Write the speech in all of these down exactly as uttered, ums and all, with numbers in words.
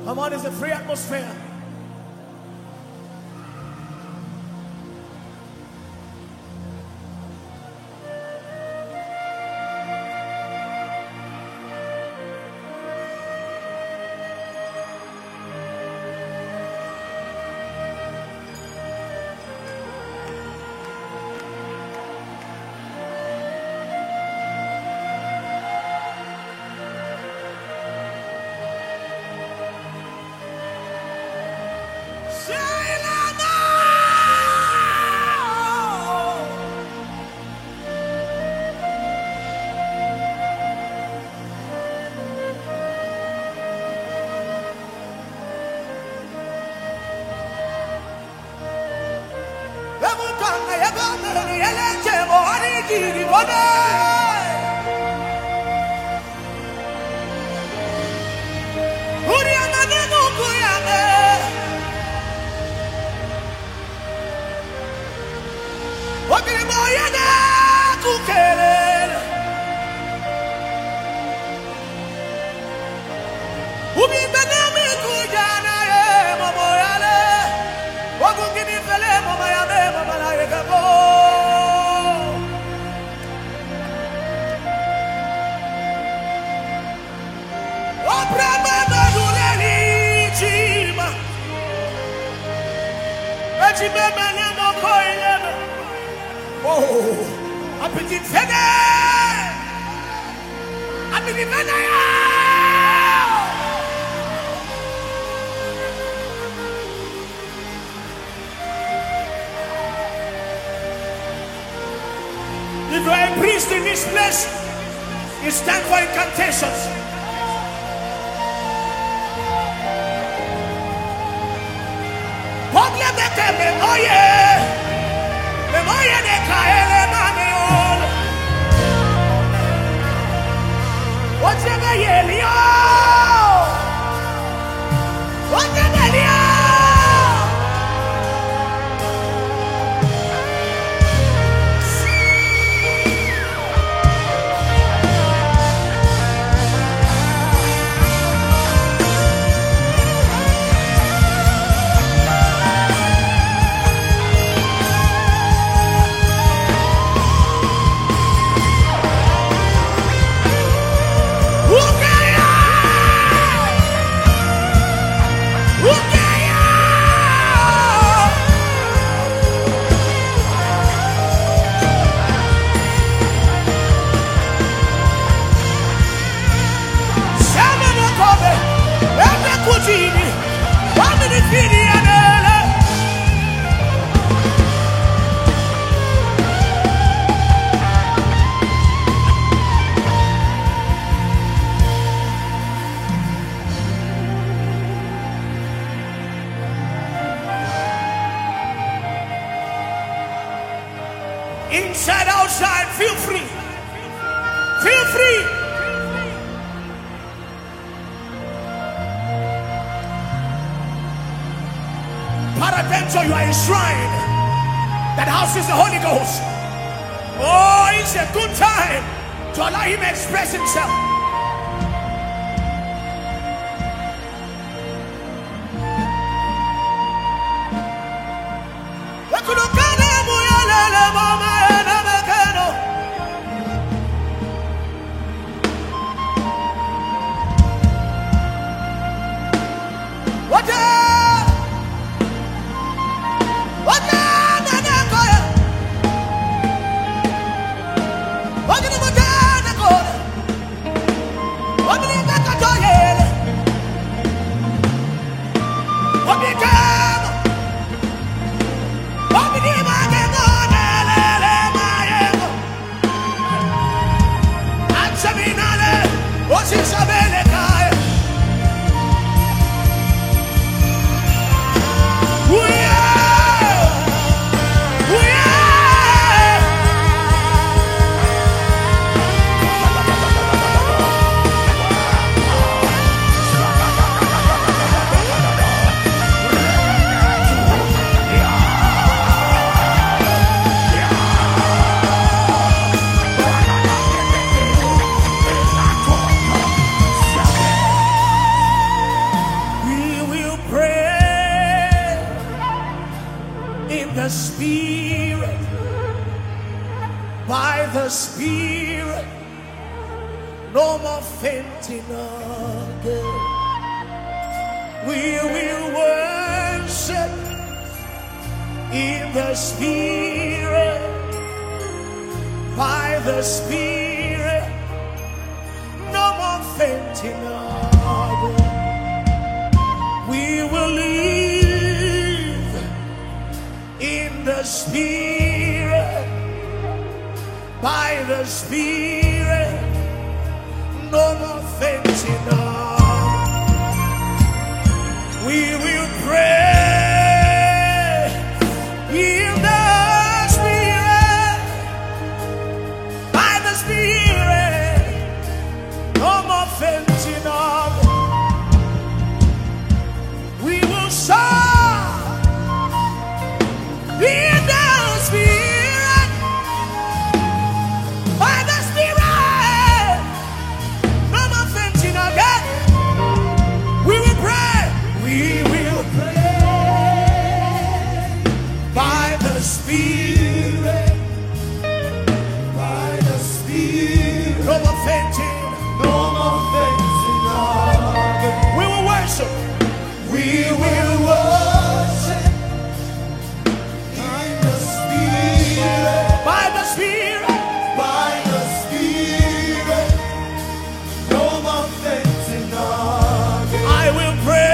Come on, it's a free atmosphere. Oh, I believe in I believe in If you are a priest in this place, it's time for incantations. Problem de que me oye, me oye de caer en maneol. Oye me yelio, oye me lio. Inside, outside, feel free. Feel free. Peradventure, you are enshrined. That house is the Holy Ghost. Oh, it's a good time to allow him to express himself. the Spirit, by the Spirit, no more fainting again. We will worship in the Spirit, by the Spirit, no more fainting again. We will live in the Spirit, by the Spirit, no more fainting again. We will pray in the Spirit, by the Spirit, no more fainting again. We will shout in the Spirit, by the Spirit, no more fainting again. We will pray. We will pray by the Spirit, by the Spirit. No more fainting, no more fainting again. We will worship. We will worship in the Spirit, by the Spirit, by the Spirit. No more fainting again. I will pray.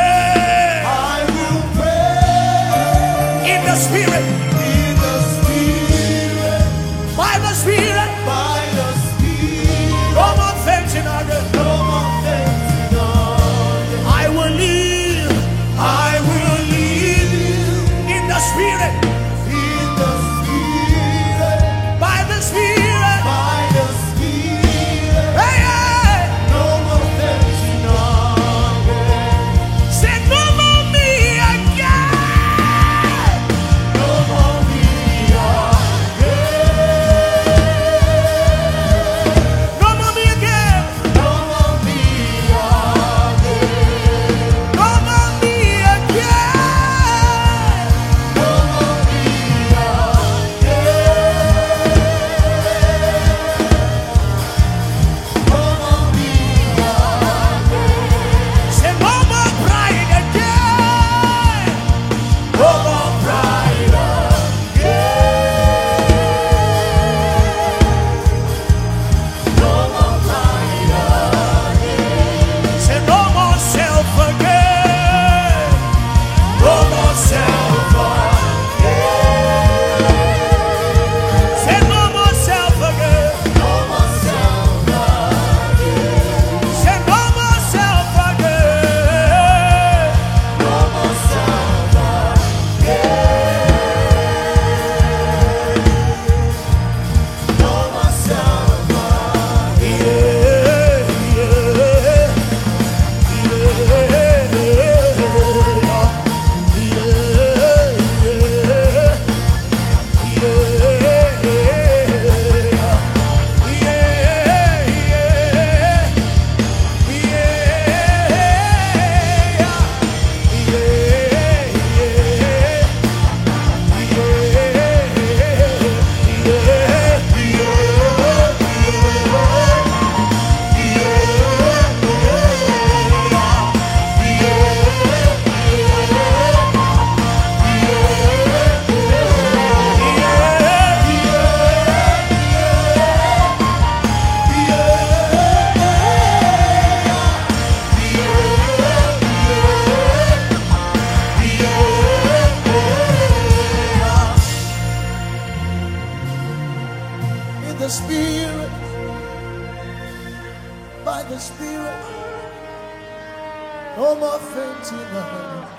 Spirit, in the Spirit, by the Spirit, by the Spirit, no more fainting again, no more fainting again. I will live, I will live in the Spirit, in the Spirit, by the Spirit, by the Spirit. Hey, hey. No more fainting again. Say no more me again. The Spirit, by the Spirit, no more fainting again.